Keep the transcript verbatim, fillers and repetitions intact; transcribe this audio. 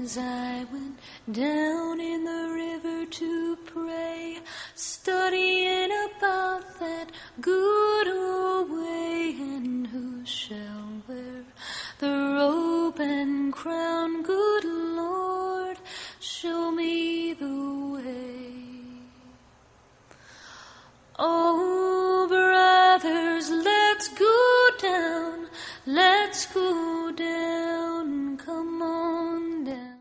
As I went down in the river to pray, studying about that good